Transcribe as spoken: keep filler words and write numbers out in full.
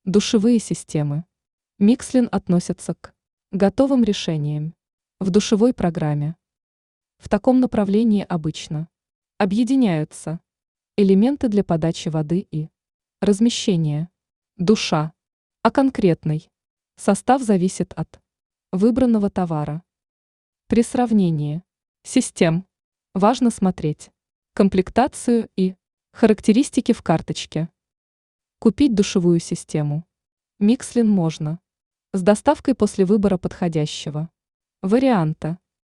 Душевые системы. Микслин относится к готовым решениям в душевой программе. В таком направлении обычно объединяются элементы для подачи воды и размещения душа, а конкретный состав зависит от выбранного товара. При сравнении систем важно смотреть комплектацию и характеристики в карточке. Купить душевую систему Микслин можно с доставкой после выбора подходящего варианта.